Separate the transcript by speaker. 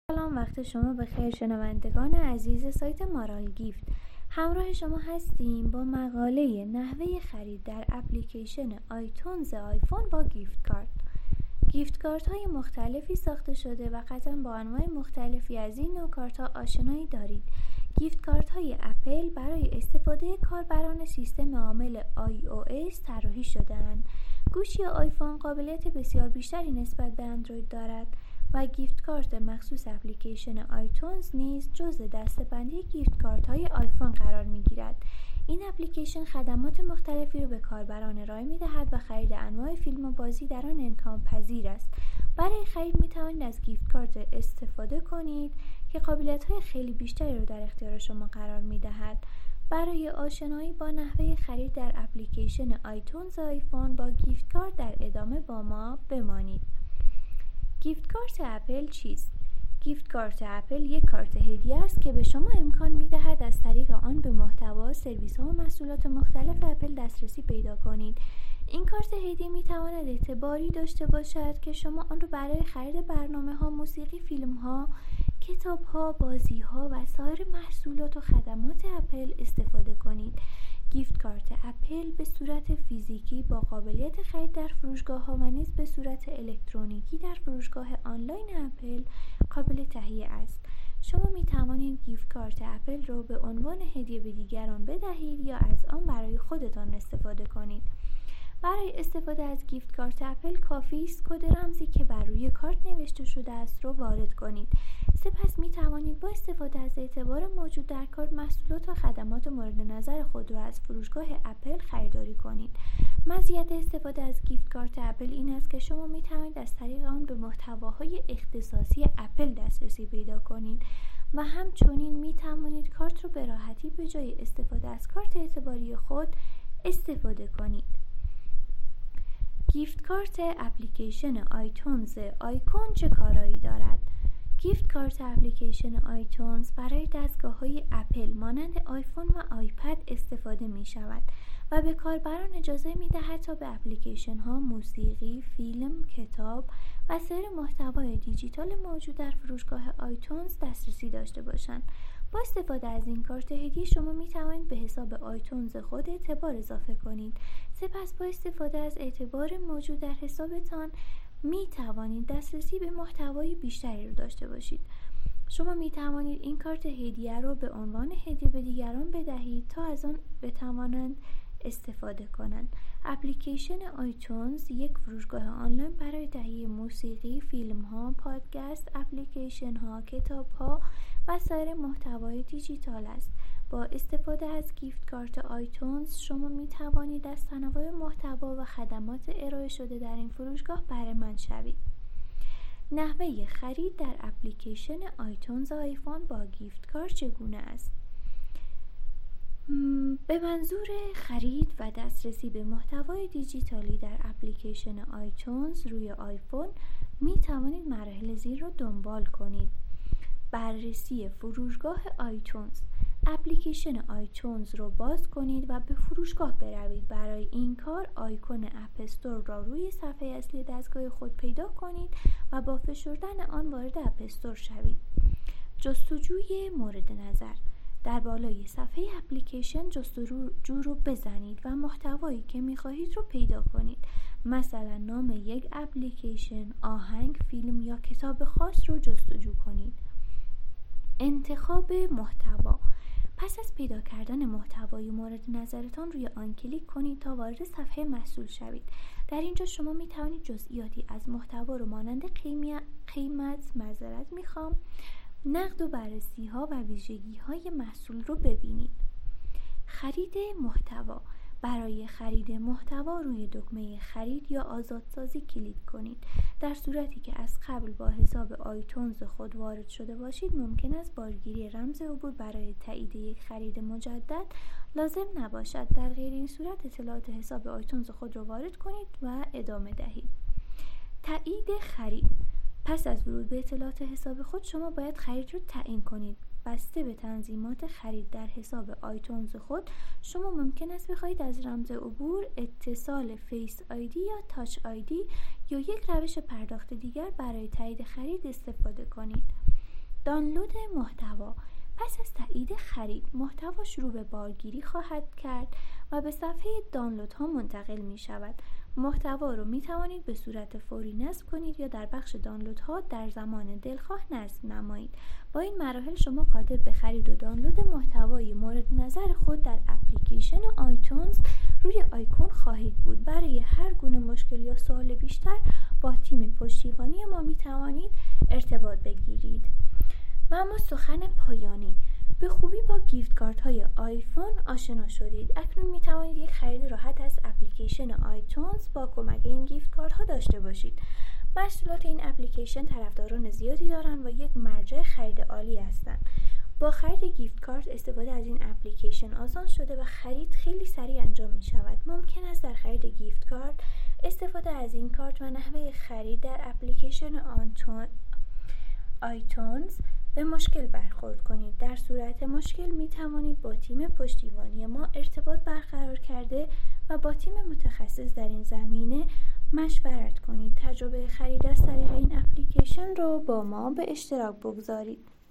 Speaker 1: سلام، وقت شما بخیر شنوندگان عزیز سایت مارال گیفت. همراه شما هستیم با مقاله نحوه خرید در اپلیکیشن آیتونز آیفون با گیفت کارت. گیفت کارت های مختلفی ساخته شده و قطعا با انواع مختلفی از این نوع کارت ها آشنایی دارید. گیفت کارت های اپل برای استفاده کاربران سیستم عامل iOS طراحی شده‌اند. گوشی آیفون قابلیت بسیار بیشتری نسبت به اندروید دارد و گیفت کارت مخصوص اپلیکیشن آیتونز نیز جزء دسته‌بندی گیفت کارت های آیفون قرار می‌گیرد. این اپلیکیشن خدمات مختلفی را به کاربران ارائه می‌دهد و خرید انواع فیلم و بازی در آن امکان پذیر است. برای خرید می‌توانید از گیفت کارت استفاده کنید که قابلیت‌های خیلی بیشتری را در اختیار شما قرار می‌دهد. برای آشنایی با نحوه خرید در اپلیکیشن آیتونز آیفون با گیفت کارت در ادامه با ما بمانید. گیفت کارت اپل چیست؟ گیفت کارت اپل یک کارت هدیه است که به شما امکان می‌دهد از طریق آن به محتوا، سرویس‌ها و محصولات مختلف اپل دسترسی پیدا کنید. این کارت هدیه می‌تواند اعتباری داشته باشد که شما آن را برای خرید برنامه‌ها، موسیقی، فیلم‌ها، کتاب‌ها، بازی‌ها و سایر محصولات و خدمات اپل استفاده کنید. گیفت کارت اپل به صورت فیزیکی با قابلیت خرید در فروشگاه‌ها و نیز به صورت الکترونیکی در فروشگاه آنلاین اپل قابل تهیه است. شما می توانید گیفت کارت اپل را به عنوان هدیه به دیگران بدهید یا از آن برای خودتان استفاده کنید. برای استفاده از گیفت کارت اپل کافی است کد رمزی که بر روی کارت نوشته شده است را وارد کنید. سپس می توانید با استفاده از اعتبار موجود در کارت محصولات و خدمات مورد نظر خود را از فروشگاه اپل خریداری کنید. مزیت استفاده از گیفت کارت اپل این است که شما می توانید از طریق آن به محتواهای اختصاصی اپل دسترسی پیدا کنید و همچنین می توانید کارت را به راحتی به جای استفاده از کارت اعتباری خود استفاده کنید. گیفت کارت اپلیکیشن آیتونز آیکون چه کارایی دارد؟ گیفت کارت اپلیکیشن آیتونز برای دستگاه‌های اپل مانند آیفون و آیپد استفاده می شود و به کاربران اجازه می دهد تا به اپلیکیشن ها، موسیقی، فیلم، کتاب و سایر محتوای دیجیتال موجود در فروشگاه آیتونز دسترسی داشته باشند. با استفاده از این کارت هدیه شما می توانید به حساب آیتونز خود اعتبار اضافه کنید. سپس با استفاده از اعتبار موجود در حسابتان می توانید دسترسی به محتوای بیشتری را داشته باشید. شما می توانید این کارت هدیه را به عنوان هدیه به دیگران بدهید تا از آن بتوانند استفاده کنند. اپلیکیشن آیتونز یک فروشگاه آنلاین برای تهیه موسیقی، فیلم‌ها، پادکست، اپلیکیشن‌ها، کتاب‌ها و سایر محتوای دیجیتال است. با استفاده از گیفت کارت آیتونز شما می توانید از تنوع محتوا و خدمات ارائه شده در این فروشگاه بهره مند شوید. نحوه خرید در اپلیکیشن آیتونز آیفون با گیفت کارت چگونه است؟ به منظور خرید و دسترسی به محتوای دیجیتالی در اپلیکیشن آیتونز روی آیفون می توانید مراحل زیر را دنبال کنید. بررسی فروشگاه آیتونز. اپلیکیشن آیتونز را باز کنید و به فروشگاه بروید. برای این کار آیکون اپ استور را روی صفحه اصلی دستگاه خود پیدا کنید و با فشردن آن وارد اپ استور شوید. جستجوی مورد نظر. در بالای صفحه اپلیکیشن جستجو رو بزنید و محتوایی که می‌خواهید رو پیدا کنید. مثلا نام یک اپلیکیشن، آهنگ، فیلم یا کتاب خاص رو جستجو کنید. انتخاب محتوا. پس از پیدا کردن محتوای مورد نظرتان روی آن کلیک کنید تا وارد صفحه محصول شوید. در اینجا شما می توانید جزئیاتی از محتوا رو مانند قیمت، نقد و بررسی ها و ویژگی های محصول رو ببینید. خرید محتوا. برای خرید محتوا روی دکمه خرید یا آزادسازی کلیک کنید. در صورتی که از قبل با حساب آیتونز خود وارد شده باشید ممکن است بارگیری رمز عبور برای تایید یک خرید مجدد لازم نباشد. در غیر این صورت اطلاعات حساب آیتونز خود را وارد کنید و ادامه دهید. تایید خرید. پس از ورود به اطلاعات حساب خود شما باید خرید را تعیین کنید. بسته به تنظیمات خرید در حساب آیتونز خود شما ممکن است بخواهید از رمز عبور، اتصال فیس آیدی یا تاچ آیدی یا یک روش پرداخت دیگر برای تایید خرید استفاده کنید. دانلود محتوا. پس از تایید خرید، محتوا شروع به بارگیری خواهد کرد و به صفحه دانلودها منتقل می شود. محتوا رو می توانید به صورت فوری نصب کنید یا در بخش دانلودها در زمان دلخواه نصب نمایید. با این مراحل شما قادر به خرید و دانلود محتوای مورد نظر خود در اپلیکیشن آیتونز روی آیکون خواهید بود. برای هر گونه مشکل یا سوال بیشتر با تیم پشتیبانی ما می توانید ارتباط بگیرید. و اما سخن پایانی، به خوبی با گیفت کارت های آیفون آشنا شدید. اکنون می توانید یک خرید راحت از اپلیکیشن آیتونز با کمک این گیفت کارت ها داشته باشید. محصولات این اپلیکیشن طرفداران زیادی دارند و یک مرجع خرید عالی هستند. با خرید گیفت کارت استفاده از این اپلیکیشن آسان شده و خرید خیلی سریع انجام می شود. ممکن است در خرید گیفت کارت استفاده از این کارت و نحوه خرید در اپلیکیشن آیتونز به مشکل برخورد کنید. در صورت مشکل می توانید با تیم پشتیبانی ما ارتباط برقرار کرده و با تیم متخصص در این زمینه مشورت کنید. تجربه خرید از طریق این اپلیکیشن رو با ما به اشتراک بگذارید.